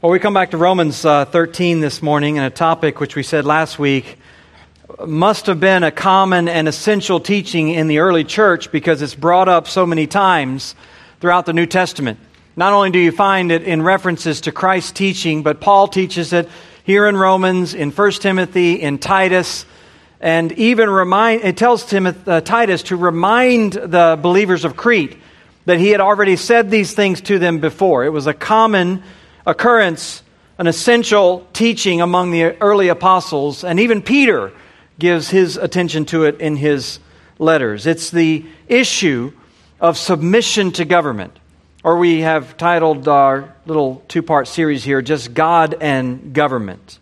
Well, we come back to Romans 13 this morning, and a topic which we said last week must have been a common and essential teaching in the early church because it's brought up so many times throughout the New Testament. Not only do you find it in references to Christ's teaching, but Paul teaches it here in Romans, in 1 Timothy, in Titus, and even it tells Titus to remind the believers of Crete that he had already said these things to them before. It was a common occurrence, an essential teaching among the early apostles, and even Peter gives his attention to it in his letters. It's the issue of submission to government, or we have titled our little two-part series here, just God and Government.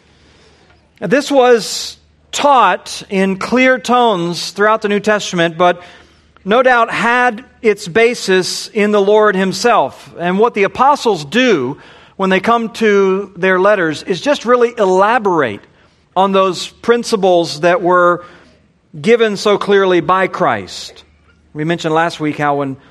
This was taught in clear tones throughout the New Testament, but no doubt had its basis in the Lord Himself. And what the apostles do when they come to their letters is just really elaborate on those principles that were given so clearly by Christ. We mentioned last week how when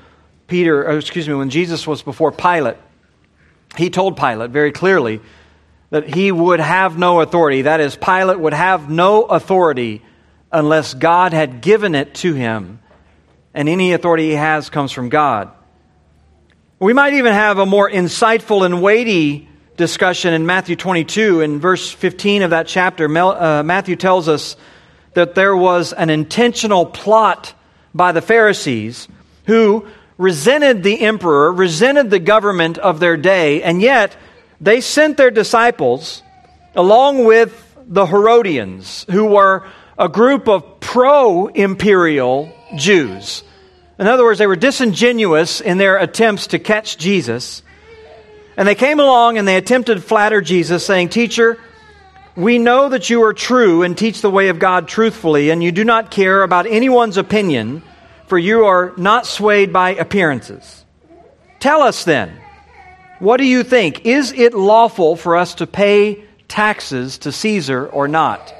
Jesus was before Pilate, He told Pilate very clearly that he would have no authority. That is, Pilate would have no authority unless God had given it to him. And any authority he has comes from God. We might even have a more insightful and weighty discussion in Matthew 22. In verse 15 of that chapter, Matthew tells us that there was an intentional plot by the Pharisees who resented the emperor, resented the government of their day, and yet they sent their disciples along with the Herodians, who were a group of pro-imperial Jews. In other words, they were disingenuous in their attempts to catch Jesus. And they came along and they attempted to flatter Jesus, saying, "Teacher, we know that you are true and teach the way of God truthfully, and you do not care about anyone's opinion, for you are not swayed by appearances. Tell us then, what do you think? Is it lawful for us to pay taxes to Caesar or not?"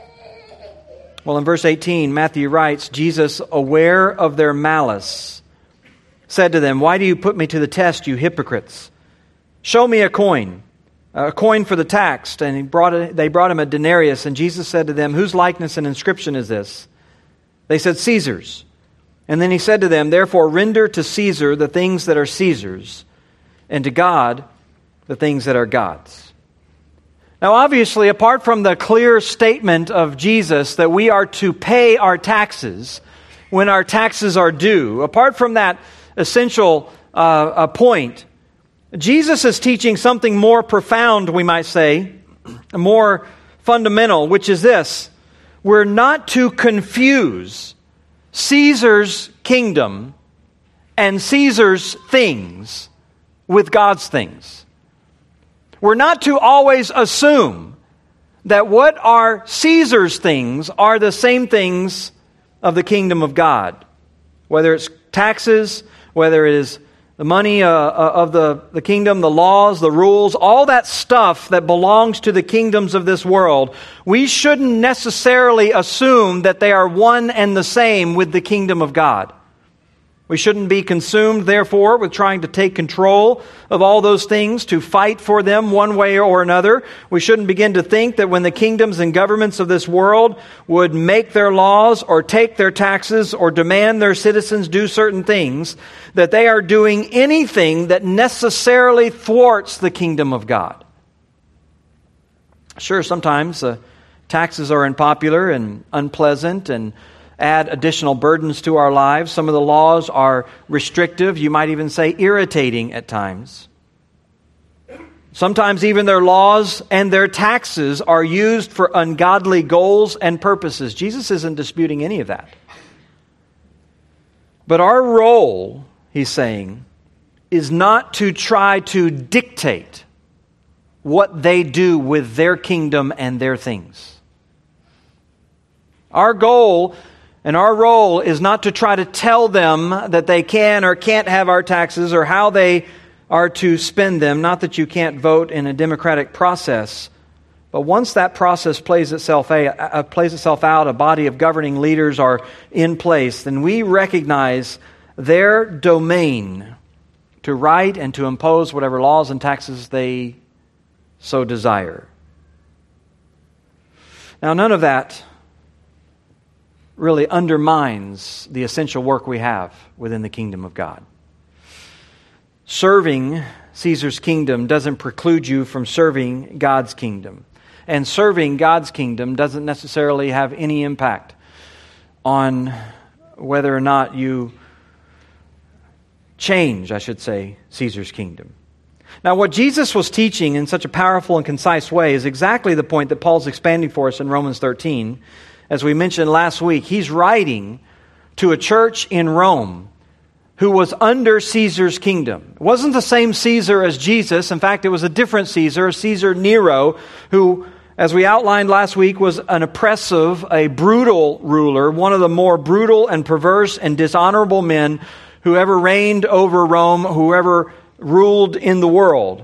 Well, in verse 18, Matthew writes, Jesus, aware of their malice, said to them, "Why do you put me to the test, you hypocrites? Show me a coin for the tax." And they brought him a denarius, and Jesus said to them, "Whose likeness and inscription is this?" They said, "Caesar's." And then he said to them, "Therefore render to Caesar the things that are Caesar's, and to God the things that are God's." Now, obviously, apart from the clear statement of Jesus that we are to pay our taxes when our taxes are due, apart from that essential point, Jesus is teaching something more profound, we might say, more fundamental, which is this: we're not to confuse Caesar's kingdom and Caesar's things with God's things. We're not to always assume that what are Caesar's things are the same things of the kingdom of God. Whether it's taxes, whether it is the money of the kingdom, the laws, the rules, all that stuff that belongs to the kingdoms of this world, we shouldn't necessarily assume that they are one and the same with the kingdom of God. We shouldn't be consumed, therefore, with trying to take control of all those things, to fight for them one way or another. We shouldn't begin to think that when the kingdoms and governments of this world would make their laws or take their taxes or demand their citizens do certain things, that they are doing anything that necessarily thwarts the kingdom of God. Sure, sometimes taxes are unpopular and unpleasant and add additional burdens to our lives. Some of the laws are restrictive, you might even say irritating at times. Sometimes even their laws and their taxes are used for ungodly goals and purposes. Jesus isn't disputing any of that. But our role, he's saying, is not to try to dictate what they do with their kingdom and their things. Our goal and our role is not to try to tell them that they can or can't have our taxes or how they are to spend them. Not that you can't vote in a democratic process, but once that process plays itself out, a body of governing leaders are in place, then we recognize their domain to write and to impose whatever laws and taxes they so desire. Now, none of that really undermines the essential work we have within the kingdom of God. Serving Caesar's kingdom doesn't preclude you from serving God's kingdom. And serving God's kingdom doesn't necessarily have any impact on whether or not you change, I should say, Caesar's kingdom. Now, what Jesus was teaching in such a powerful and concise way is exactly the point that Paul's expanding for us in Romans 13. As we mentioned last week, he's writing to a church in Rome who was under Caesar's kingdom. It wasn't the same Caesar as Jesus. In fact, it was a different Caesar, Caesar Nero, who, as we outlined last week, was an oppressive, a brutal ruler, one of the more brutal and perverse and dishonorable men who ever reigned over Rome, who ever ruled in the world.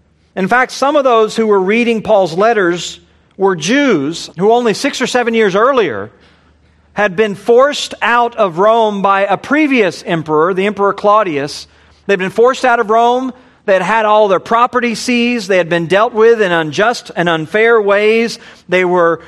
In fact, some of those who were reading Paul's letters were Jews who only 6 or 7 years earlier had been forced out of Rome by a previous emperor, the Emperor Claudius. They'd been forced out of Rome. They had had all their property seized. They had been dealt with in unjust and unfair ways. They were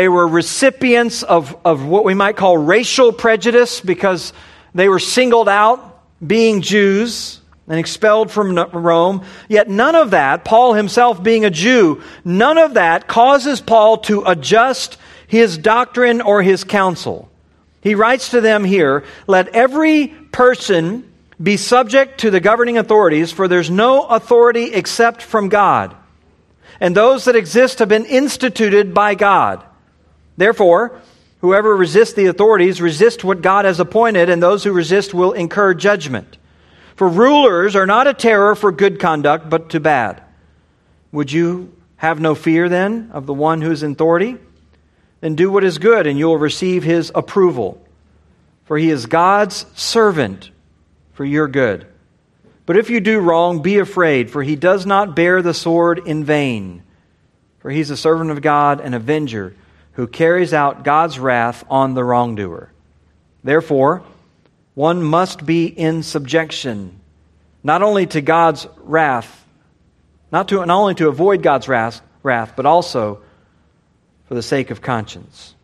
recipients of what we might call racial prejudice because they were singled out being Jews and expelled from Rome. Yet none of that, Paul himself being a Jew, none of that causes Paul to adjust his doctrine or his counsel. He writes to them here, "Let every person be subject to the governing authorities, for there's no authority except from God. And those that exist have been instituted by God. Therefore, whoever resists the authorities resists what God has appointed, and those who resist will incur judgment. For rulers are not a terror for good conduct, but to bad. Would you have no fear then of the one who is in authority? Then do what is good, and you will receive his approval. For he is God's servant for your good. But if you do wrong, be afraid, for he does not bear the sword in vain. For he's a servant of God, an avenger, who carries out God's wrath on the wrongdoer. Therefore, one must be in subjection, not only to God's wrath, not only to avoid God's wrath, but also for the sake of conscience."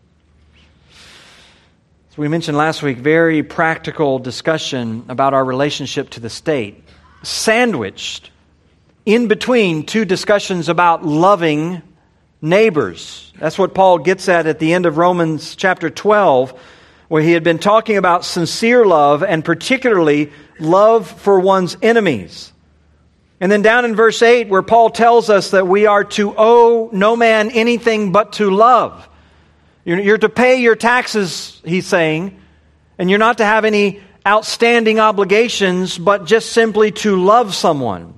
As we mentioned last week, very practical discussion about our relationship to the state, sandwiched in between two discussions about loving neighbors. That's what Paul gets at the end of Romans chapter 12, where he had been talking about sincere love and particularly love for one's enemies. And then down in verse 8, where Paul tells us that we are to owe no man anything but to love. You're to pay your taxes, he's saying, and you're not to have any outstanding obligations, but just simply to love someone.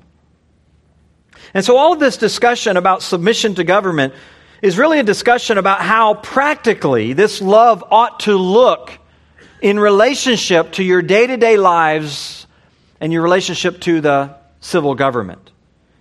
And so all of this discussion about submission to government is really a discussion about how practically this love ought to look in relationship to your day-to-day lives and your relationship to the civil government.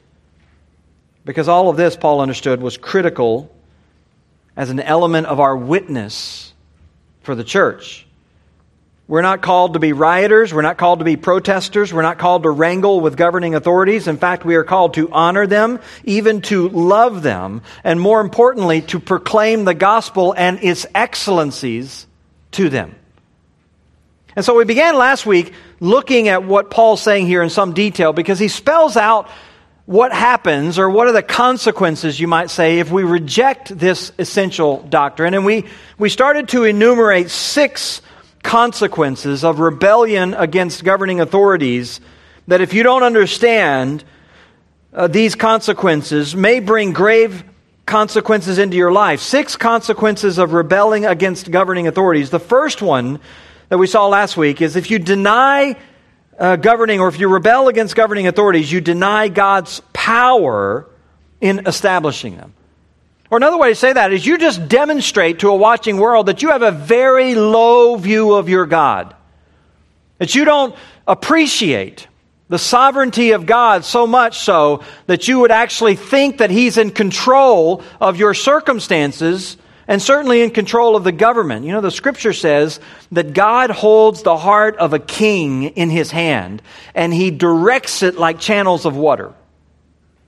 Because all of this, Paul understood, was critical as an element of our witness for the church. We're not called to be rioters. We're not called to be protesters. We're not called to wrangle with governing authorities. In fact, we are called to honor them, even to love them, and more importantly, to proclaim the gospel and its excellencies to them. And so we began last week looking at what Paul's saying here in some detail, because he spells out what happens, or what are the consequences, you might say, if we reject this essential doctrine. And we started to enumerate 6 consequences of rebellion against governing authorities that, if you don't understand these consequences, may bring grave consequences into your life. 6 consequences of rebelling against governing authorities. The first one that we saw last week is if you deny governing, or if you rebel against governing authorities, you deny God's power in establishing them. Or another way to say that is you just demonstrate to a watching world that you have a very low view of your God. That you don't appreciate the sovereignty of God so much so that you would actually think that He's in control of your circumstances, and certainly in control of the government. You know, the Scripture says that God holds the heart of a king in His hand, and He directs it like channels of water.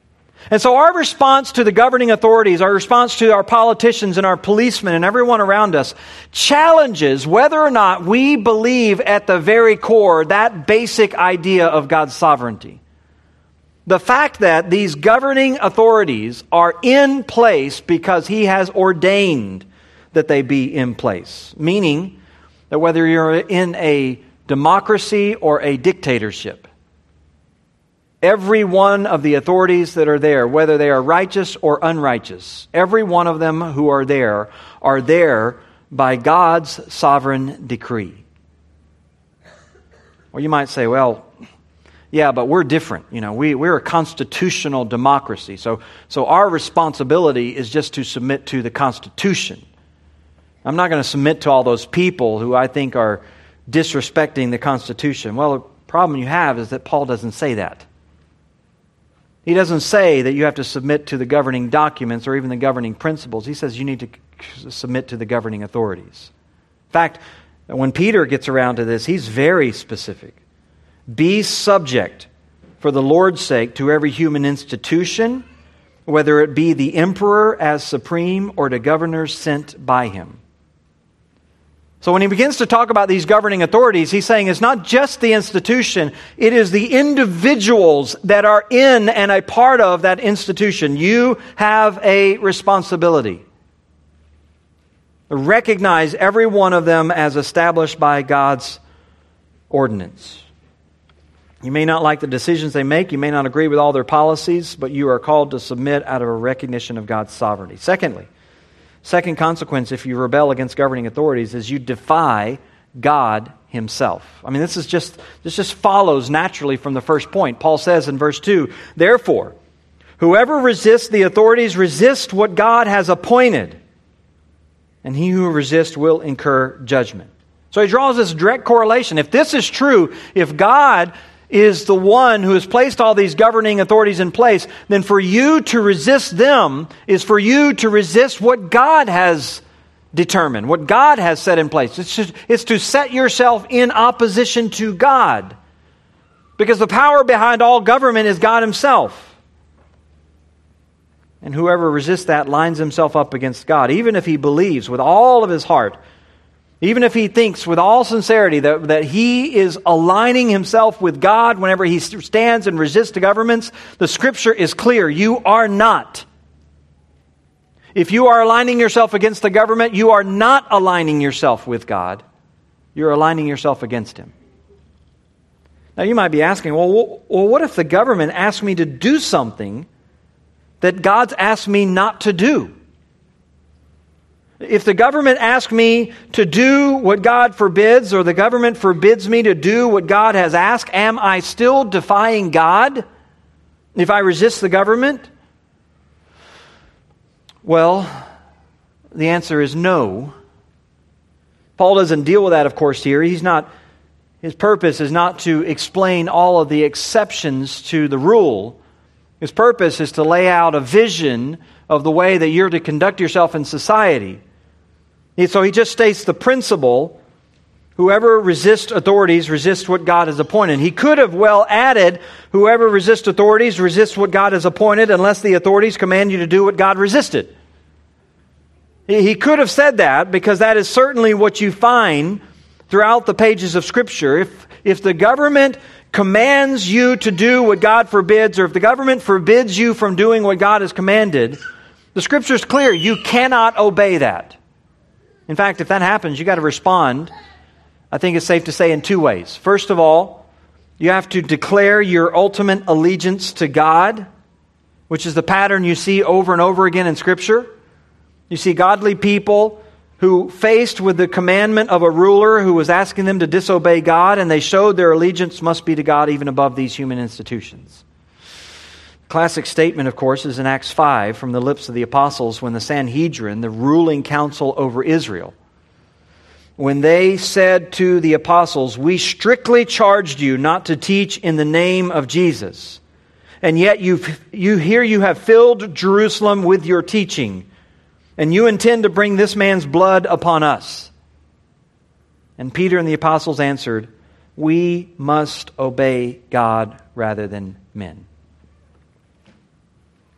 And so our response to the governing authorities, our response to our politicians and our policemen and everyone around us challenges whether or not we believe at the very core that basic idea of God's sovereignty. The fact that these governing authorities are in place because He has ordained that they be in place. Meaning that whether you're in a democracy or a dictatorship, every one of the authorities that are there, whether they are righteous or unrighteous, every one of them who are there by God's sovereign decree. Well, you might say, well, yeah, but we're different. We're a constitutional democracy. So our responsibility is just to submit to the Constitution. I'm not going to submit to all those people who I think are disrespecting the Constitution. Well, the problem you have is that Paul doesn't say that. He doesn't say that you have to submit to the governing documents or even the governing principles. He says you need to submit to the governing authorities. In fact, when Peter gets around to this, he's very specific. Be subject for the Lord's sake to every human institution, whether it be the emperor as supreme or to governors sent by him. So when he begins to talk about these governing authorities, he's saying it's not just the institution, it is the individuals that are in and a part of that institution. You have a responsibility. Recognize every one of them as established by God's ordinance. You may not like the decisions they make, you may not agree with all their policies, but you are called to submit out of a recognition of God's sovereignty. Second consequence if you rebel against governing authorities is you defy God Himself. I mean, this just follows naturally from the first point. Paul says in verse 2, therefore, whoever resists the authorities resists what God has appointed, and he who resists will incur judgment. So he draws this direct correlation. If this is true, if God is the one who has placed all these governing authorities in place, then for you to resist them is for you to resist what God has determined, what God has set in place. It's to set yourself in opposition to God. Because the power behind all government is God Himself. And whoever resists that lines himself up against God, even if he believes with all of his heart, even if he thinks with all sincerity that he is aligning himself with God whenever he stands and resists the governments, the Scripture is clear. You are not. If you are aligning yourself against the government, you are not aligning yourself with God. You're aligning yourself against Him. Now you might be asking, well, what if the government asks me to do something that God's asked me not to do? If the government asks me to do what God forbids, or the government forbids me to do what God has asked, am I still defying God if I resist the government? Well, the answer is no. Paul doesn't deal with that, of course, here. His purpose is not to explain all of the exceptions to the rule. His purpose is to lay out a vision of the way that you're to conduct yourself in society. So he just states the principle, whoever resists authorities resists what God has appointed. He could have well added, whoever resists authorities resists what God has appointed unless the authorities command you to do what God resisted. He could have said that because that is certainly what you find throughout the pages of Scripture. If the government commands you to do what God forbids, or if the government forbids you from doing what God has commanded, the Scripture is clear. You cannot obey that. In fact, if that happens, you got to respond, I think it's safe to say, in two ways. First of all, you have to declare your ultimate allegiance to God, which is the pattern you see over and over again in Scripture. You see godly people who, faced with the commandment of a ruler who was asking them to disobey God, and they showed their allegiance must be to God even above these human institutions. Classic statement, of course, is in Acts 5 from the lips of the apostles when the Sanhedrin, the ruling council over Israel, when they said to the apostles, "We strictly charged you not to teach in the name of Jesus, and yet you have filled Jerusalem with your teaching, and you intend to bring this man's blood upon us." And Peter and the apostles answered, "We must obey God rather than men."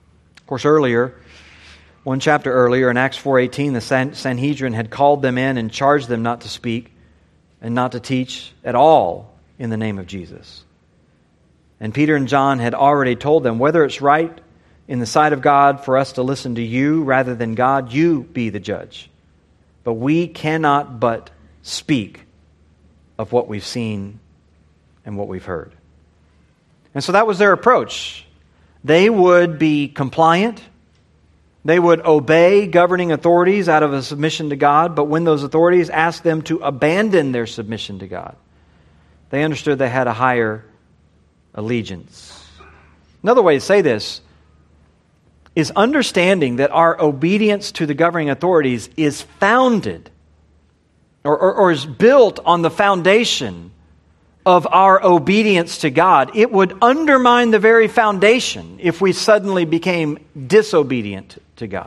Of course, one chapter earlier, in Acts 4:18, the Sanhedrin had called them in and charged them not to speak and not to teach at all in the name of Jesus. And Peter and John had already told them, whether it's right in the sight of God for us to listen to you rather than God, you be the judge. But we cannot but speak of what we've seen and what we've heard. And so that was their approach. They would be compliant. They would obey governing authorities out of a submission to God, but when those authorities asked them to abandon their submission to God, they understood they had a higher allegiance. Another way to say this is understanding that our obedience to the governing authorities is founded or is built on the foundation of our obedience to God. It would undermine the very foundation if we suddenly became disobedient to God.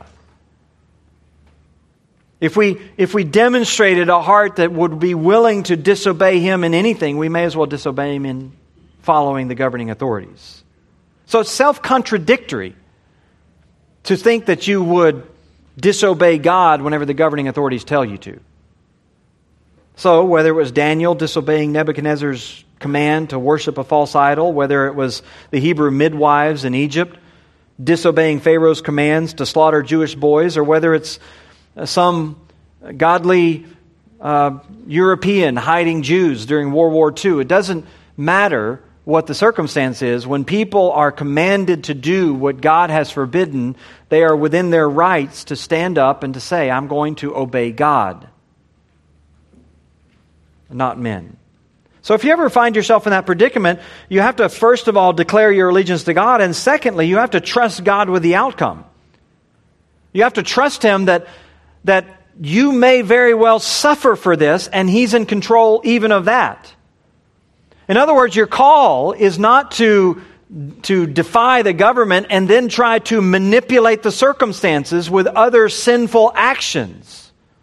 If we demonstrated a heart that would be willing to disobey Him in anything, we may as well disobey Him in following the governing authorities. So it's self-contradictory to think that you would disobey God whenever the governing authorities tell you to. So, whether it was Daniel disobeying Nebuchadnezzar's command to worship a false idol, whether it was the Hebrew midwives in Egypt disobeying Pharaoh's commands to slaughter Jewish boys, or whether it's some godly European hiding Jews during World War II, it doesn't matter what the circumstance is. When people are commanded to do what God has forbidden, they are within their rights to stand up and to say, I'm going to obey God, not men. So if you ever find yourself in that predicament, you have to first of all declare your allegiance to God, and secondly, you have to trust God with the outcome. You have to trust Him that you may very well suffer for this, and He's in control even of that. In other words, your call is not to defy the government and then try to manipulate the circumstances with other sinful actions.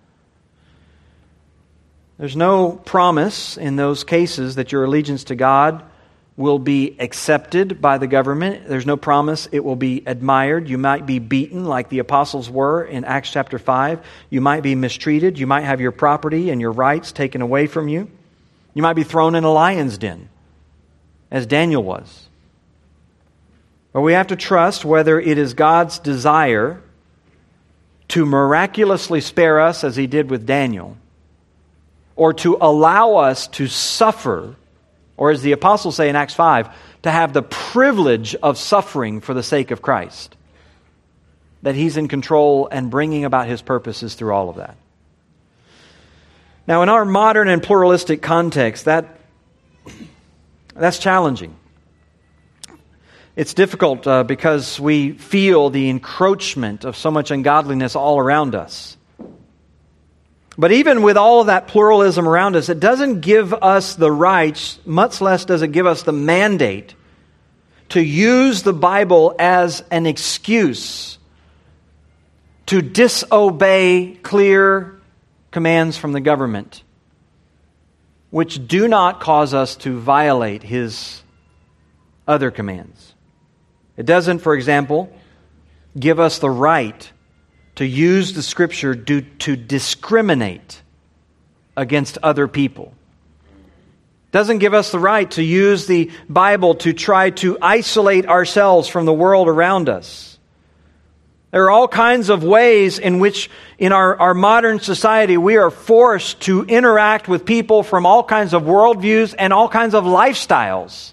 There's no promise in those cases that your allegiance to God will be accepted by the government. There's no promise it will be admired. You might be beaten like the apostles were in Acts chapter 5. You might be mistreated. You might have your property and your rights taken away from you. You might be thrown in a lion's den, as Daniel was. But we have to trust whether it is God's desire to miraculously spare us, as He did with Daniel, or to allow us to suffer, or as the apostles say in Acts 5, to have the privilege of suffering for the sake of Christ. That He's in control and bringing about His purposes through all of that. Now, in our modern and pluralistic context, that's challenging. It's difficult because we feel the encroachment of so much ungodliness all around us. But even with all of that pluralism around us, it doesn't give us the rights, much less does it give us the mandate to use the Bible as an excuse to disobey clear commands from the government, which do not cause us to violate His other commands. It doesn't, for example, give us the right to use the Scripture to discriminate against other people. It doesn't give us the right to use the Bible to try to isolate ourselves from the world around us. There are all kinds of ways in which in our modern society we are forced to interact with people from all kinds of worldviews and all kinds of lifestyles.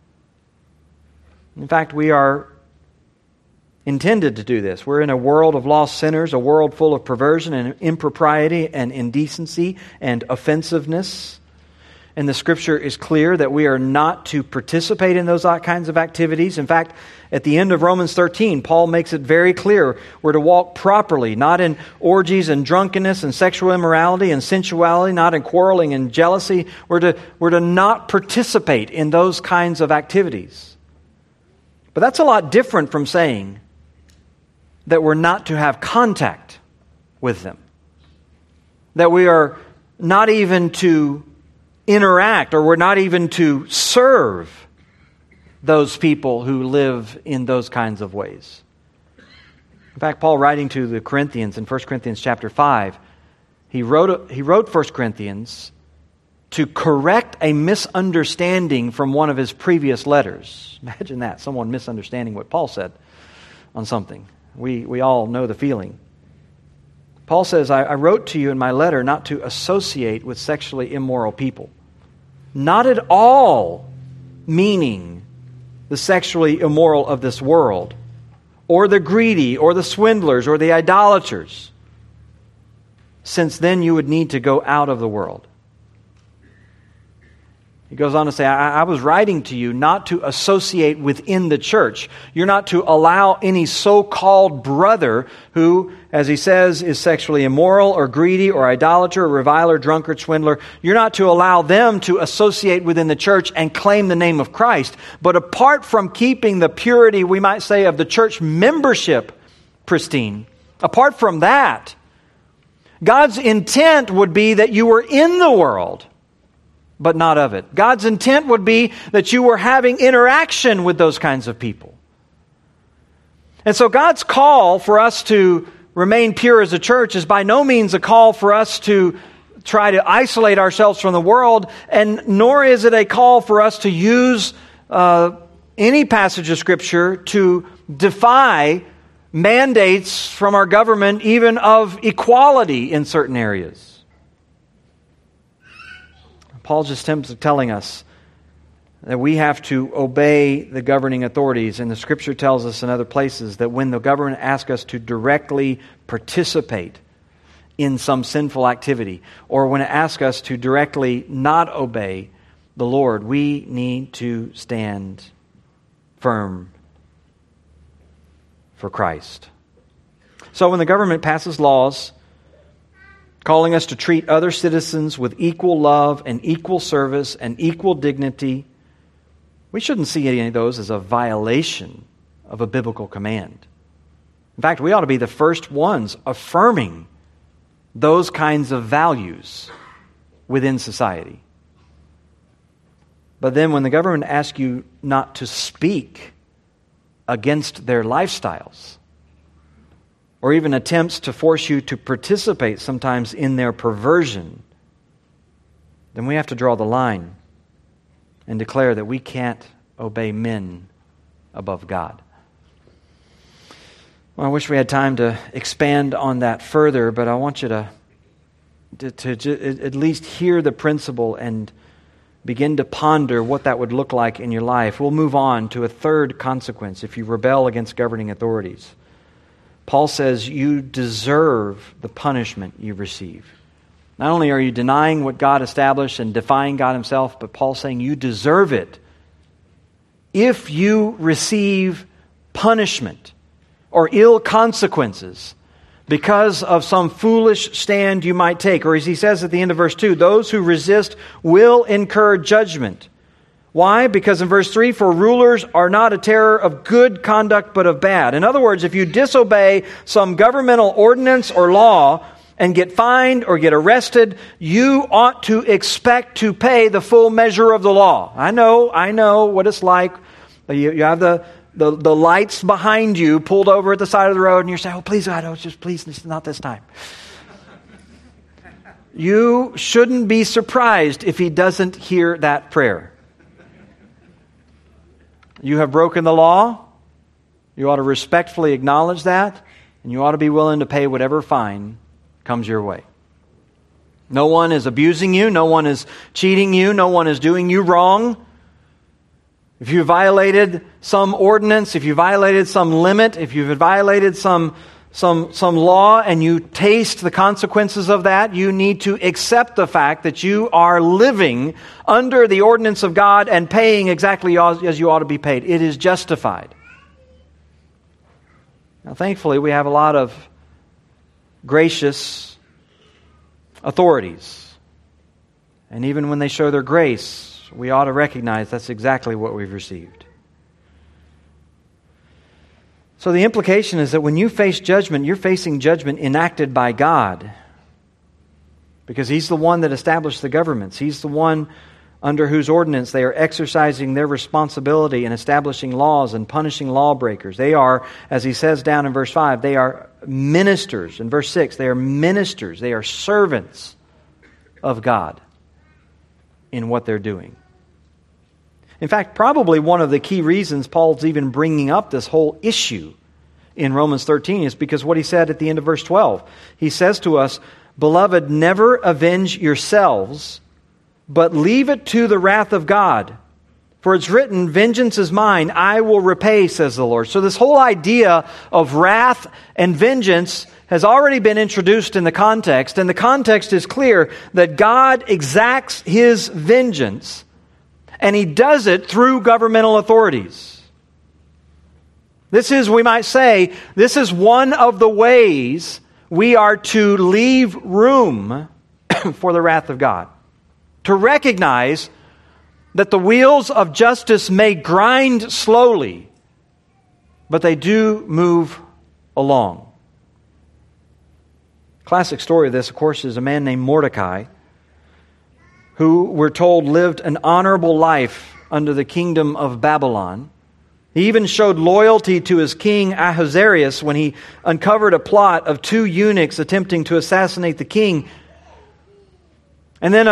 In fact, we are intended to do this. We're in a world of lost sinners, a world full of perversion and impropriety and indecency and offensiveness. And the Scripture is clear that we are not to participate in those kinds of activities. In fact, at the end of Romans 13, Paul makes it very clear we're to walk properly, not in orgies and drunkenness and sexual immorality and sensuality, not in quarreling and jealousy. We're to not participate in those kinds of activities. But that's a lot different from saying that we're not to have contact with them. That we are not even to interact, or we're not even to serve those people who live in those kinds of ways. In fact, Paul, writing to the Corinthians in 1 Corinthians chapter 5, he wrote 1 Corinthians to correct a misunderstanding from one of his previous letters. Imagine that, someone misunderstanding what Paul said on something. We all know the feeling. Paul says, I wrote to you in my letter not to associate with sexually immoral people. Not at all meaning the sexually immoral of this world, or the greedy, or the swindlers, or the idolaters, since then you would need to go out of the world. He goes on to say, I was writing to you not to associate within the church. You're not to allow any so-called brother who, as he says, is sexually immoral or greedy or idolater or reviler, drunkard, swindler. You're not to allow them to associate within the church and claim the name of Christ. But apart from keeping the purity, we might say, of the church membership pristine, apart from that, God's intent would be that you were in the world, but not of it. God's intent would be that you were having interaction with those kinds of people. And so God's call for us to remain pure as a church is by no means a call for us to try to isolate ourselves from the world, and nor is it a call for us to use any passage of Scripture to defy mandates from our government, even of equality in certain areas. Paul just telling us that we have to obey the governing authorities. And the Scripture tells us in other places that when the government asks us to directly participate in some sinful activity, or when it asks us to directly not obey the Lord, we need to stand firm for Christ. So when the government passes laws calling us to treat other citizens with equal love and equal service and equal dignity, we shouldn't see any of those as a violation of a biblical command. In fact, we ought to be the first ones affirming those kinds of values within society. But then when the government asks you not to speak against their lifestyles, or even attempts to force you to participate sometimes in their perversion, then we have to draw the line and declare that we can't obey men above God. Well, I wish we had time to expand on that further, but I want you to at least hear the principle and begin to ponder what that would look like in your life. We'll move on to a third consequence if you rebel against governing authorities. Paul says you deserve the punishment you receive. Not only are you denying what God established and defying God Himself, but Paul's saying you deserve it if you receive punishment or ill consequences because of some foolish stand you might take. Or as he says at the end of verse 2, those who resist will incur judgment. Why? Because in verse 3, for rulers are not a terror of good conduct, but of bad. In other words, if you disobey some governmental ordinance or law and get fined or get arrested, you ought to expect to pay the full measure of the law. I know what it's like. You have the lights behind you pulled over at the side of the road, and you're saying, oh, please, God, please, not this time. You shouldn't be surprised if He doesn't hear that prayer. You have broken the law. You ought to respectfully acknowledge that, and you ought to be willing to pay whatever fine comes your way. No one is abusing you. No one is cheating you. No one is doing you wrong. If you violated some ordinance, if you violated some limit, if you've violated some law and you taste the consequences of that, you need to accept the fact that you are living under the ordinance of God and paying exactly as you ought to be paid. It is justified. Now, thankfully, we have a lot of gracious authorities. And even when they show their grace, we ought to recognize that's exactly what we've received. So the implication is that when you face judgment, you're facing judgment enacted by God. Because He's the one that established the governments. He's the one under whose ordinance they are exercising their responsibility in establishing laws and punishing lawbreakers. They are, as he says down in verse 5, they are ministers. In verse 6, they are ministers. They are servants of God in what they're doing. In fact, probably one of the key reasons Paul's even bringing up this whole issue in Romans 13 is because what he said at the end of verse 12. He says to us, "Beloved, never avenge yourselves, but leave it to the wrath of God. For it's written, 'Vengeance is mine, I will repay,' says the Lord." So this whole idea of wrath and vengeance has already been introduced in the context, and the context is clear that God exacts His vengeance, and He does it through governmental authorities. This is, we might say, this is one of the ways we are to leave room for the wrath of God. To recognize that the wheels of justice may grind slowly, but they do move along. Classic story of this, of course, is a man named Mordecai, who we're told lived an honorable life under the kingdom of Babylon. He even showed loyalty to his king Ahasuerus when he uncovered a plot of 2 eunuchs attempting to assassinate the king. And then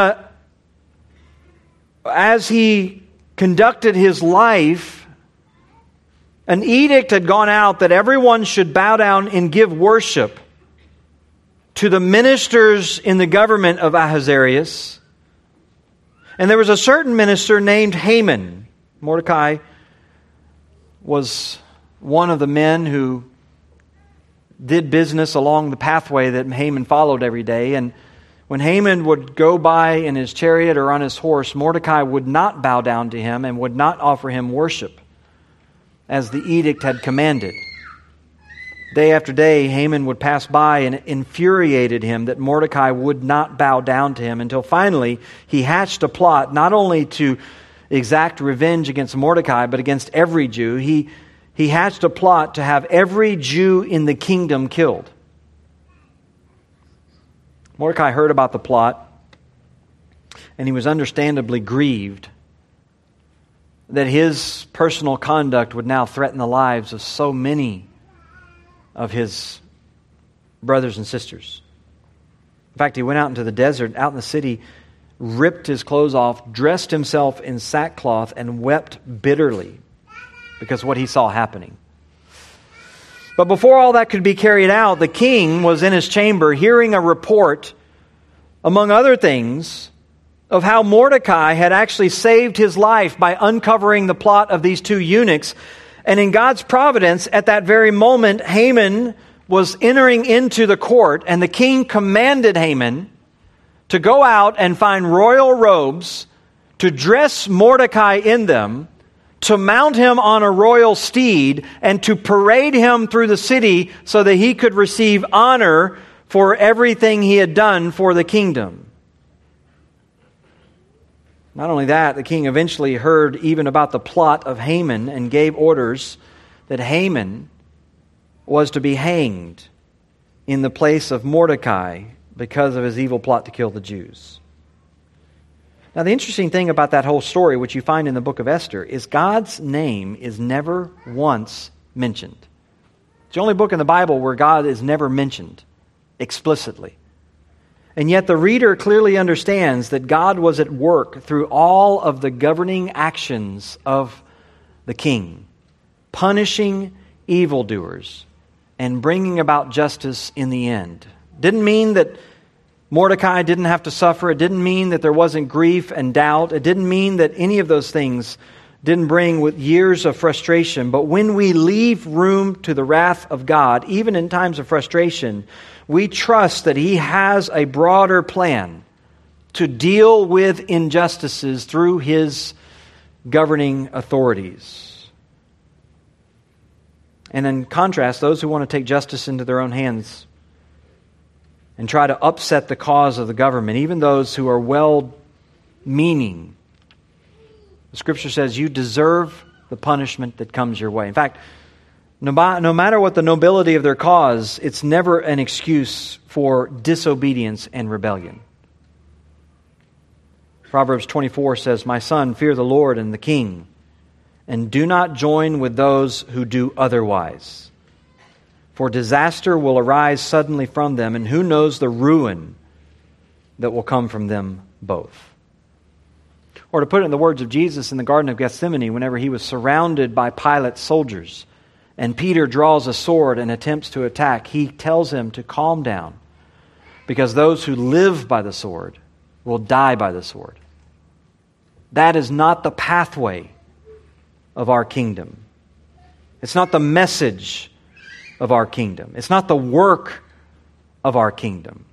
as he conducted his life, an edict had gone out that everyone should bow down and give worship to the ministers in the government of Ahasuerus. And there was a certain minister named Haman. Mordecai was one of the men who did business along the pathway that Haman followed every day. And when Haman would go by in his chariot or on his horse, Mordecai would not bow down to him and would not offer him worship, as the edict had commanded. Day after day, Haman would pass by, and it infuriated him that Mordecai would not bow down to him, until finally he hatched a plot not only to exact revenge against Mordecai, but against every Jew. He hatched a plot to have every Jew in the kingdom killed. Mordecai heard about the plot, and he was understandably grieved that his personal conduct would now threaten the lives of so many of his brothers and sisters. In fact, he went out into the desert, out in the city, ripped his clothes off, dressed himself in sackcloth, and wept bitterly because of what he saw happening. But before all that could be carried out, the king was in his chamber hearing a report, among other things, of how Mordecai had actually saved his life by uncovering the plot of these 2 eunuchs. And in God's providence, at that very moment, Haman was entering into the court, and the king commanded Haman to go out and find royal robes, to dress Mordecai in them, to mount him on a royal steed, and to parade him through the city so that he could receive honor for everything he had done for the kingdom. Not only that, the king eventually heard even about the plot of Haman and gave orders that Haman was to be hanged in the place of Mordecai because of his evil plot to kill the Jews. Now, the interesting thing about that whole story, which you find in the book of Esther, is God's name is never once mentioned. It's the only book in the Bible where God is never mentioned explicitly. And yet the reader clearly understands that God was at work through all of the governing actions of the king, punishing evildoers and bringing about justice in the end. Didn't mean that Mordecai didn't have to suffer. It didn't mean that there wasn't grief and doubt. It didn't mean that any of those things didn't bring with years of frustration. But when we leave room to the wrath of God, even in times of frustration, we trust that He has a broader plan to deal with injustices through His governing authorities. And in contrast, those who want to take justice into their own hands and try to upset the cause of the government, even those who are well-meaning, the Scripture says you deserve the punishment that comes your way. In fact, no matter what the nobility of their cause, it's never an excuse for disobedience and rebellion. Proverbs 24 says, "My son, fear the Lord and the king, and do not join with those who do otherwise. For disaster will arise suddenly from them, and who knows the ruin that will come from them both." Or to put it in the words of Jesus in the Garden of Gethsemane, whenever he was surrounded by Pilate's soldiers, and Peter draws a sword and attempts to attack, he tells him to calm down, because those who live by the sword will die by the sword. That is not the pathway of our kingdom. It's not the message of our kingdom. It's not the work of our kingdom.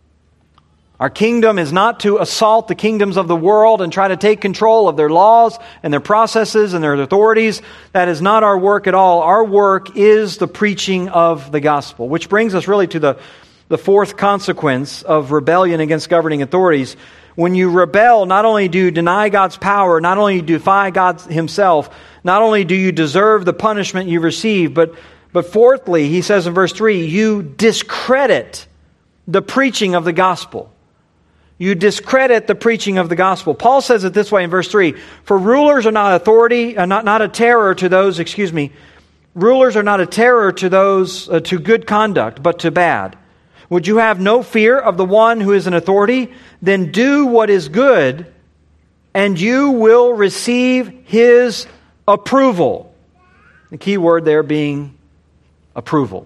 Our kingdom is not to assault the kingdoms of the world and try to take control of their laws and their processes and their authorities. That is not our work at all. Our work is the preaching of the gospel, which brings us really to the fourth consequence of rebellion against governing authorities. When you rebel, not only do you deny God's power, not only do you defy God himself, not only do you deserve the punishment you receive, but fourthly, he says in verse 3, you discredit the preaching of the gospel. You discredit the preaching of the gospel. Paul says it this way in verse 3, "For rulers are not not a terror to those, rulers are not a terror to those to good conduct, but to bad. Would you have no fear of the one who is an authority? Then do what is good, and you will receive his approval." The key word there being approval.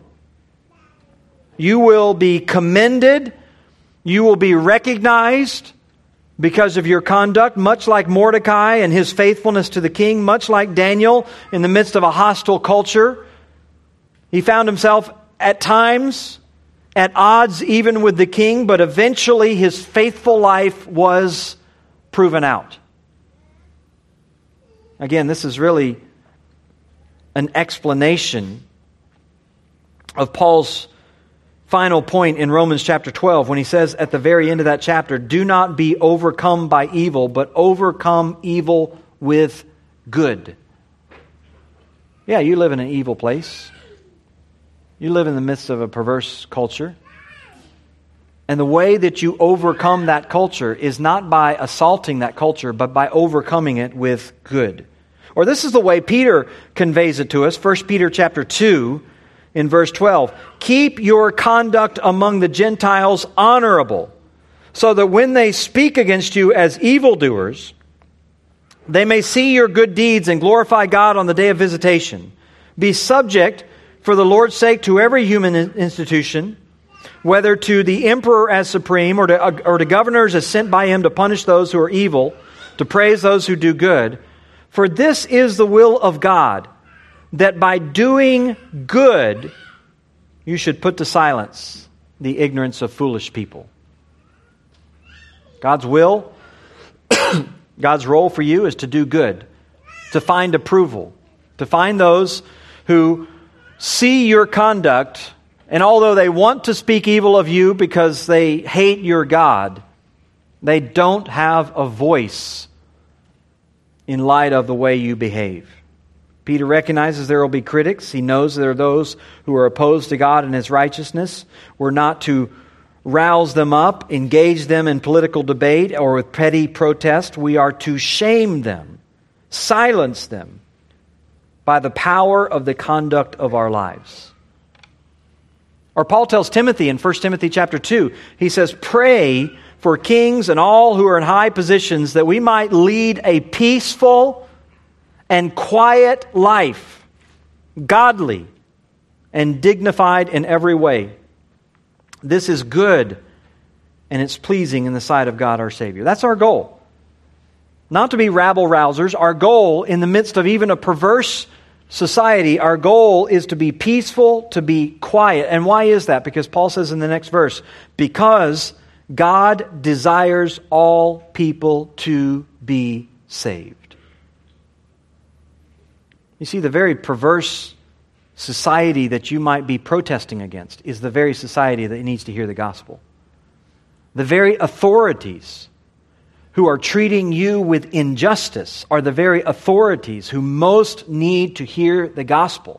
You will be commended. You will be recognized because of your conduct, much like Mordecai and his faithfulness to the king, much like Daniel in the midst of a hostile culture. He found himself at times at odds even with the king, but eventually his faithful life was proven out. Again, this is really an explanation of Paul's final point in Romans chapter 12 when he says at the very end of that chapter, "Do not be overcome by evil, but overcome evil with good." Yeah, you live in an evil place. You live in the midst of a perverse culture. And the way that you overcome that culture is not by assaulting that culture, but by overcoming it with good. Or this is the way Peter conveys it to us, 1 Peter chapter 2, in verse 12, "Keep your conduct among the Gentiles honorable, so that when they speak against you as evildoers, they may see your good deeds and glorify God on the day of visitation. Be subject, for the Lord's sake, to every human institution, whether to the emperor as supreme or to governors as sent by him to punish those who are evil, to praise those who do good. For this is the will of God, that by doing good, you should put to silence the ignorance of foolish people." God's will, God's role for you is to do good, to find approval, to find those who see your conduct, and although they want to speak evil of you because they hate your God, they don't have a voice in light of the way you behave. Peter recognizes there will be critics. He knows there are those who are opposed to God and His righteousness. We're not to rouse them up, engage them in political debate or with petty protest. We are to shame them, silence them by the power of the conduct of our lives. Or Paul tells Timothy in 1 Timothy chapter 2, he says, "Pray for kings and all who are in high positions, that we might lead a peaceful and quiet life, godly and dignified in every way. This is good and it's pleasing in the sight of God our Savior." That's our goal. Not to be rabble-rousers. Our goal in the midst of even a perverse society, our goal is to be peaceful, to be quiet. And why is that? Because Paul says in the next verse, because God desires all people to be saved. You see, the very perverse society that you might be protesting against is the very society that needs to hear the gospel. The very authorities who are treating you with injustice are the very authorities who most need to hear the gospel.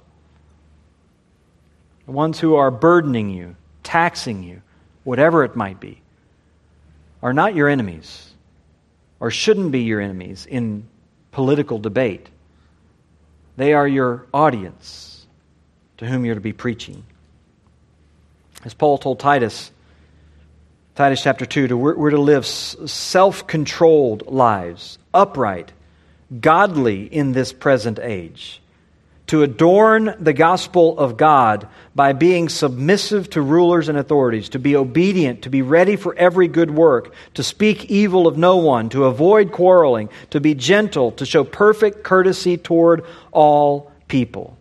The ones who are burdening you, taxing you, whatever it might be, are not your enemies, or shouldn't be your enemies in political debate. They are your audience to whom you're to be preaching. As Paul told Titus chapter 2, we're to live self-controlled lives, upright, godly in this present age, to adorn the gospel of God by being submissive to rulers and authorities, to be obedient, to be ready for every good work, to speak evil of no one, to avoid quarreling, to be gentle, to show perfect courtesy toward all people.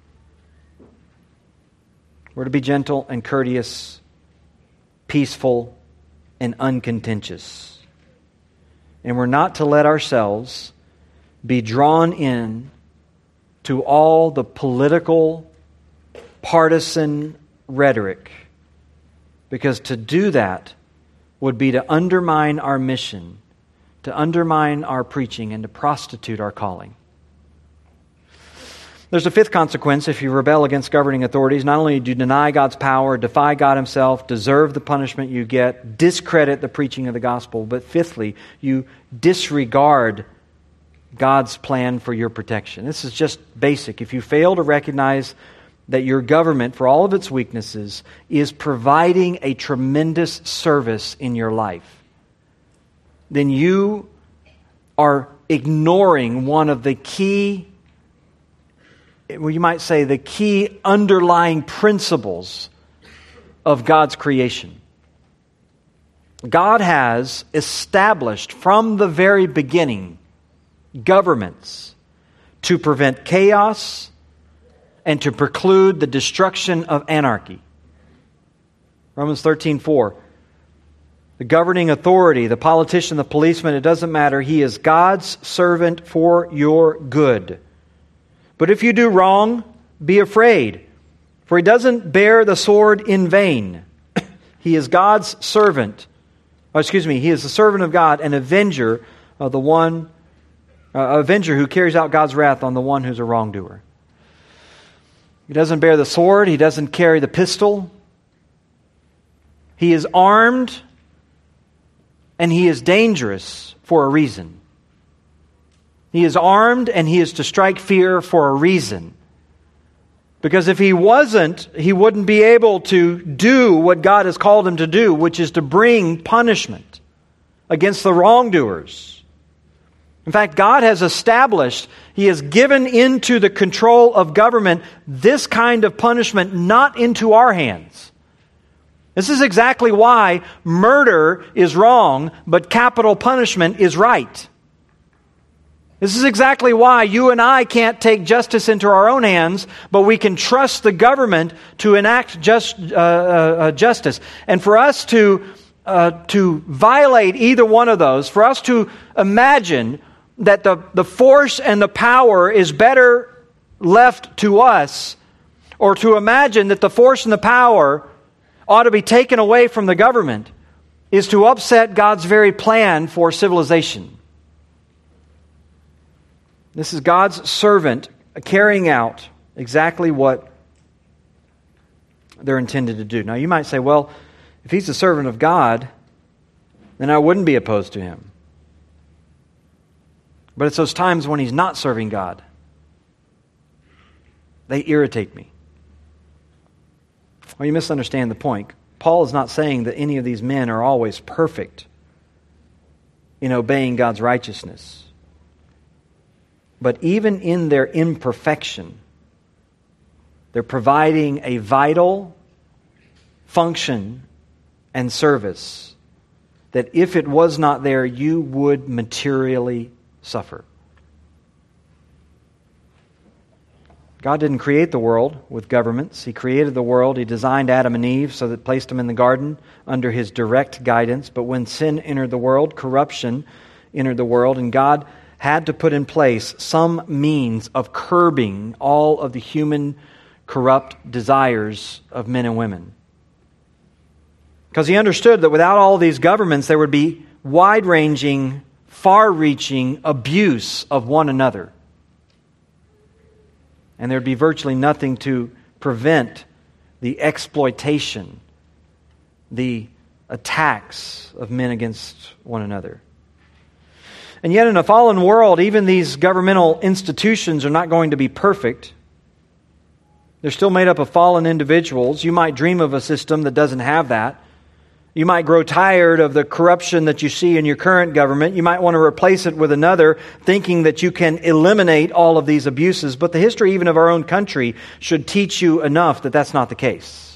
We're to be gentle and courteous, peaceful and uncontentious. And we're not to let ourselves be drawn in to all the political, partisan rhetoric, because to do that would be to undermine our mission, to undermine our preaching, and to prostitute our calling. There's a fifth consequence if you rebel against governing authorities. Not only do you deny God's power, defy God Himself, deserve the punishment you get, discredit the preaching of the gospel, but fifthly, you disregard God's plan for your protection. This is just basic. If you fail to recognize that your government, for all of its weaknesses, is providing a tremendous service in your life, then you are ignoring one of the key, well, you might say the key underlying principles of God's creation. God has established from the very beginning governments to prevent chaos and to preclude the destruction of anarchy. Romans 13:4. The governing authority, the politician, the policeman, it doesn't matter. He is God's servant for your good. But if you do wrong, be afraid, for He doesn't bear the sword in vain. He is God's servant. He is the servant of God, an avenger of the one, avenger who carries out God's wrath on the one who's a wrongdoer. He doesn't bear the sword. He doesn't carry the pistol. He is armed, and He is dangerous for a reason. He is armed and He is to strike fear for a reason. Because if He wasn't, He wouldn't be able to do what God has called Him to do, which is to bring punishment against the wrongdoers. In fact, God has established, He has given into the control of government this kind of punishment, not into our hands. This is exactly why murder is wrong, but capital punishment is right. This is exactly why you and I can't take justice into our own hands, but we can trust the government to enact justice. And for us to violate either one of those, for us to imagine that the force and the power is better left to us, or to imagine that the force and the power ought to be taken away from the government, is to upset God's very plan for civilization. This is God's servant carrying out exactly what they're intended to do. Now you might say, well, if He's the servant of God, then I wouldn't be opposed to Him. But it's those times when He's not serving God. They irritate me. Well, you misunderstand the point. Paul is not saying that any of these men are always perfect in obeying God's righteousness. But even in their imperfection, they're providing a vital function and service that if it was not there, you would materially suffer. God didn't create the world with governments. He created the world. He designed Adam and Eve so that placed them in the garden under His direct guidance. But when sin entered the world, corruption entered the world, and God had to put in place some means of curbing all of the human corrupt desires of men and women. Because He understood that without all these governments, there would be wide-ranging, far-reaching abuse of one another. And there would be virtually nothing to prevent the exploitation, the attacks of men against one another. And yet in a fallen world, even these governmental institutions are not going to be perfect. They're still made up of fallen individuals. You might dream of a system that doesn't have that. You might grow tired of the corruption that you see in your current government. You might want to replace it with another, thinking that you can eliminate all of these abuses. But the history even of our own country should teach you enough that that's not the case.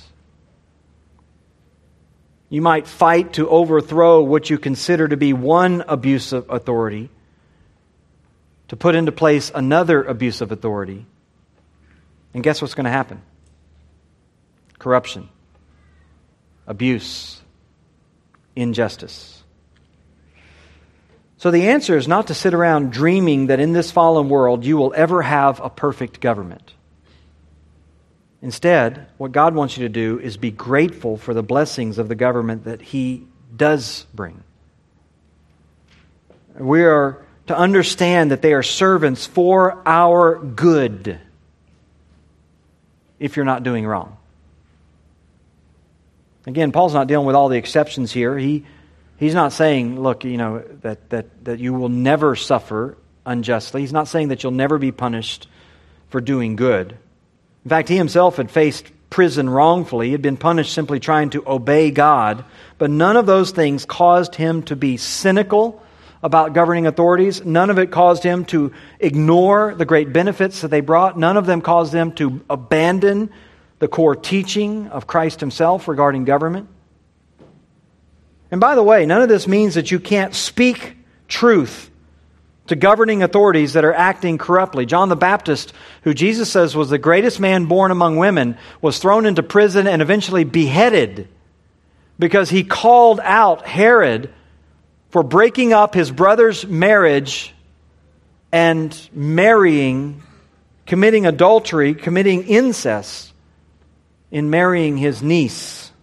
You might fight to overthrow what you consider to be one abuse of authority, to put into place another abuse of authority. And guess what's going to happen? Corruption, abuse, injustice. So the answer is not to sit around dreaming that in this fallen world you will ever have a perfect government. Instead, what God wants you to do is be grateful for the blessings of the government that He does bring. We are to understand that they are servants for our good if you're not doing wrong. Again, Paul's not dealing with all the exceptions here. He's not saying, look, that you will never suffer unjustly. He's not saying that you'll never be punished for doing good. In fact, he himself had faced prison wrongfully. He had been punished simply trying to obey God. But none of those things caused him to be cynical about governing authorities. None of it caused him to ignore the great benefits that they brought. None of them caused them to abandon the core teaching of Christ Himself regarding government. And by the way, none of this means that you can't speak truth to governing authorities that are acting corruptly. John the Baptist, who Jesus says was the greatest man born among women, was thrown into prison and eventually beheaded because he called out Herod for breaking up his brother's marriage and committing adultery, committing incest in marrying his niece.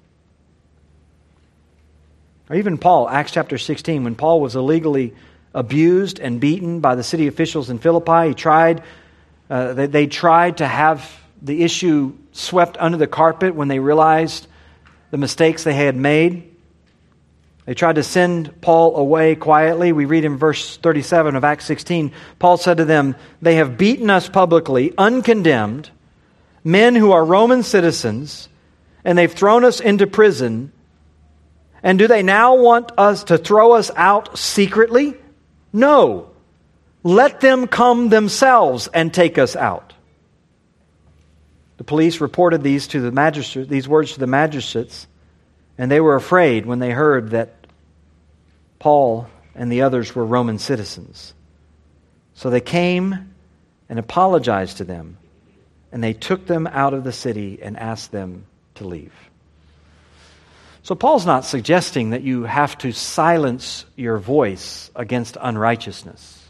Or even Paul, Acts chapter 16, when Paul was illegally abused and beaten by the city officials in Philippi, they tried to have the issue swept under the carpet when they realized the mistakes they had made. They tried to send Paul away quietly. We read in verse 37 of Acts 16, Paul said to them, "They have beaten us publicly, uncondemned, men who are Roman citizens, and they've thrown us into prison. And do they now want us to throw us out secretly? No. Let them come themselves and take us out." The police reported these words to the magistrates, and they were afraid when they heard that Paul and the others were Roman citizens. So they came and apologized to them, and they took them out of the city and asked them to leave. So Paul's not suggesting that you have to silence your voice against unrighteousness.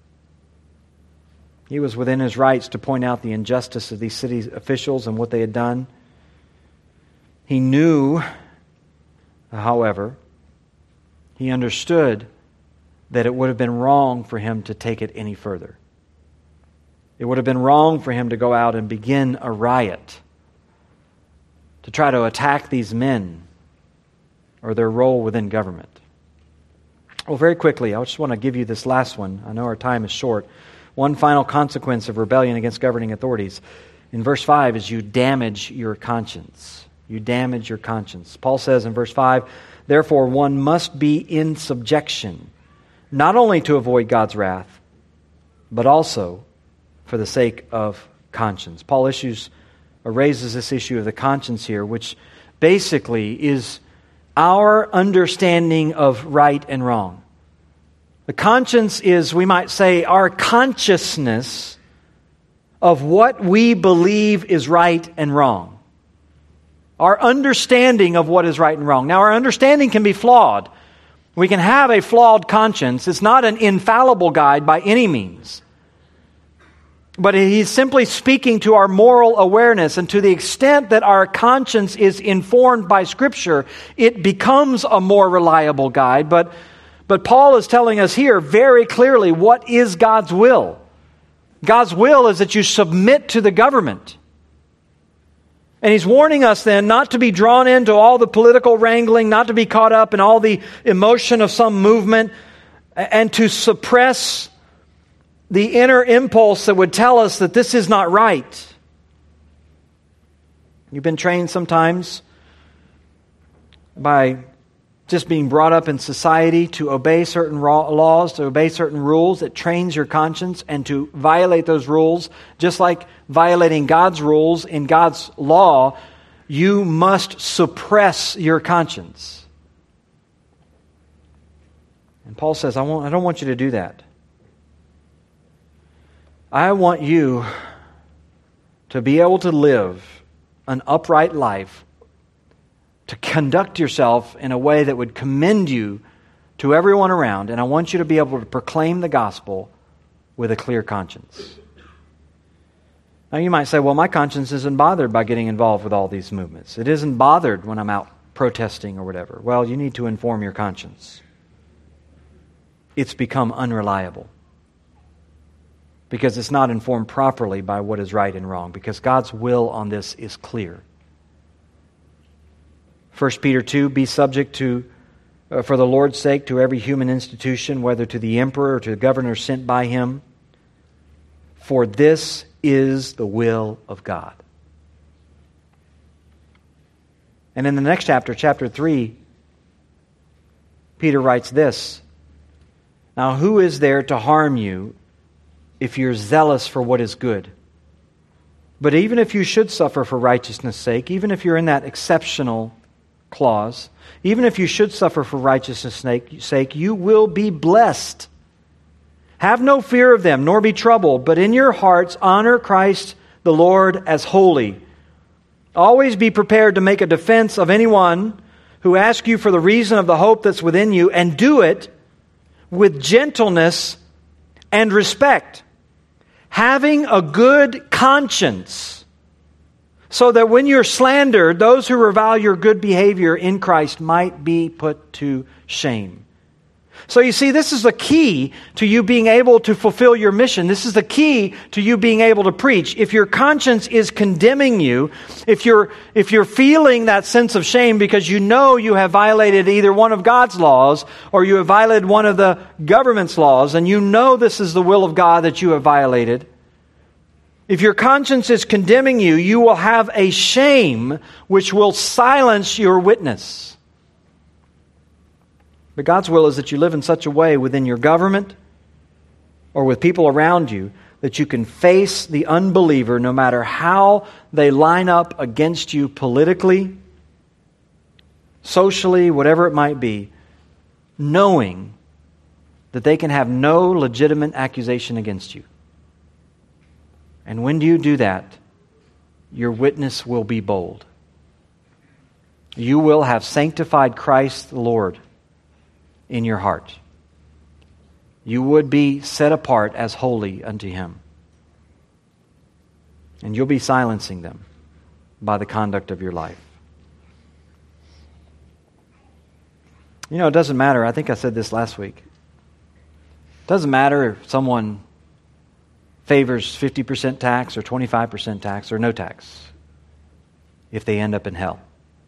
He was within his rights to point out the injustice of these city officials and what they had done. He knew, however, he understood that it would have been wrong for him to take it any further. It would have been wrong for him to go out and begin a riot, to try to attack these men or their role within government. Well, very quickly, I just want to give you this last one. I know our time is short. One final consequence of rebellion against governing authorities in verse 5 is you damage your conscience. You damage your conscience. Paul says in verse 5, "Therefore one must be in subjection, not only to avoid God's wrath, but also for the sake of conscience." Paul raises this issue of the conscience here, which basically is our understanding of right and wrong. The conscience is, we might say, our consciousness of what we believe is right and wrong. Our understanding of what is right and wrong. Now, our understanding can be flawed. We can have a flawed conscience. It's not an infallible guide by any means. But he's simply speaking to our moral awareness, and to the extent that our conscience is informed by Scripture, it becomes a more reliable guide. But Paul is telling us here very clearly what is God's will. God's will is that you submit to the government. And he's warning us then not to be drawn into all the political wrangling, not to be caught up in all the emotion of some movement. and to suppress the inner impulse that would tell us that this is not right. You've been trained sometimes by just being brought up in society to obey certain laws, to obey certain rules. It trains your conscience, and to violate those rules, just like violating God's rules in God's law, you must suppress your conscience. And Paul says, I don't want you to do that. I want you to be able to live an upright life, to conduct yourself in a way that would commend you to everyone around, and I want you to be able to proclaim the gospel with a clear conscience. Now you might say, well, my conscience isn't bothered by getting involved with all these movements. It isn't bothered when I'm out protesting or whatever. Well, you need to inform your conscience. It's become unreliable because it's not informed properly by what is right and wrong, because God's will on this is clear. 1 Peter 2, be subject to, for the Lord's sake, to every human institution, whether to the emperor or to the governor sent by him, for this is the will of God. And in the next chapter, chapter 3, Peter writes this, now who is there to harm you if you're zealous for what is good? But even if you should suffer for righteousness' sake, even if you're in that exceptional clause, even if you should suffer for righteousness' sake, you will be blessed. Have no fear of them, nor be troubled, but in your hearts honor Christ the Lord as holy. Always be prepared to make a defense of anyone who asks you for the reason of the hope that's within you, and do it with gentleness and respect, having a good conscience, so that when you're slandered, those who revile your good behavior in Christ might be put to shame. So you see, this is the key to you being able to fulfill your mission. This is the key to you being able to preach. If your conscience is condemning you, if you're feeling that sense of shame because you know you have violated either one of God's laws or you have violated one of the government's laws, and you know this is the will of God that you have violated, if your conscience is condemning you, you will have a shame which will silence your witness. But God's will is that you live in such a way within your government or with people around you that you can face the unbeliever no matter how they line up against you politically, socially, whatever it might be, knowing that they can have no legitimate accusation against you. And when you do that, your witness will be bold. You will have sanctified Christ the Lord in your heart. You would be set apart as holy unto Him. And you'll be silencing them by the conduct of your life. You know, it doesn't matter. I think I said this last week. It doesn't matter if someone favors 50% tax or 25% tax or no tax if they end up in hell.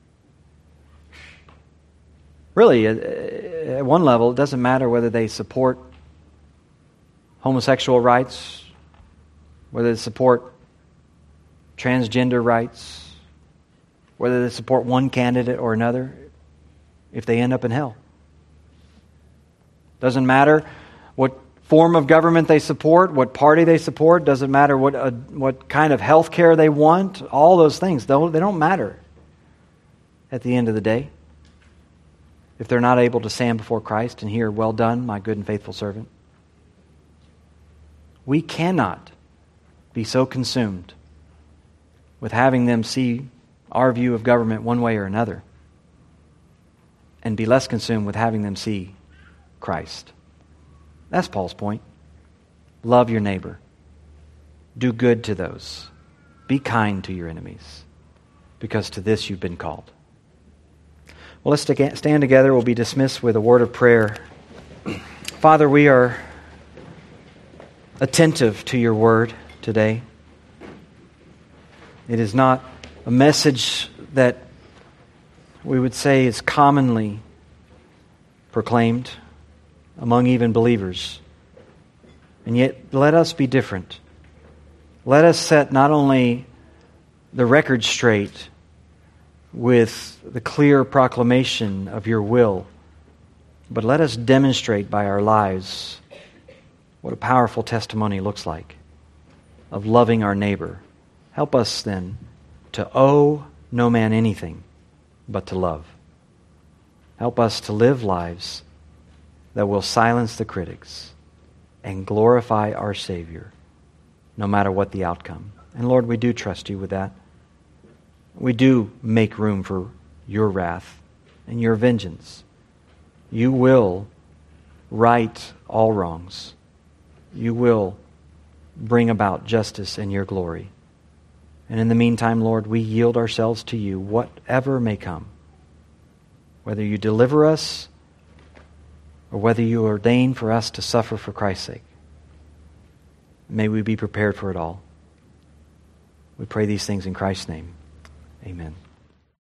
Really, at one level, it doesn't matter whether they support homosexual rights, whether they support transgender rights, whether they support one candidate or another, if they end up in hell. Doesn't matter what form of government they support, what party they support, doesn't matter what kind of health care they want, all those things, they don't matter at the end of the day. If they're not able to stand before Christ and hear, well done, my good and faithful servant. We cannot be so consumed with having them see our view of government one way or another and be less consumed with having them see Christ. That's Paul's point. Love your neighbor. Do good to those. Be kind to your enemies, because to this you've been called. Well, let's stand together. We'll be dismissed with a word of prayer. Father, we are attentive to your word today. It is not a message that we would say is commonly proclaimed. among even believers. And yet, let us be different. Let us set not only the record straight with the clear proclamation of your will, but let us demonstrate by our lives what a powerful testimony looks like of loving our neighbor. Help us then to owe no man anything but to love. Help us to live lives that will silence the critics and glorify our Savior, no matter what the outcome. And Lord, we do trust you with that. We do make room for your wrath and your vengeance. You will right all wrongs. You will bring about justice and your glory. And in the meantime, Lord, we yield ourselves to you, whatever may come. Whether you deliver us or whether you ordain for us to suffer for Christ's sake. May we be prepared for it all. We pray these things in Christ's name. Amen.